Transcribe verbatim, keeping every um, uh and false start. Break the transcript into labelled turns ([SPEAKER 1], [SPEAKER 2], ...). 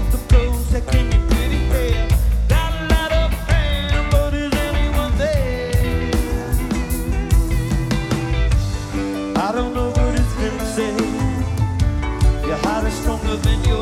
[SPEAKER 1] the clothes that can be pretty hair. Got a lot of pain, but is anyone there? I don't know what it's been said. Your heart is stronger than your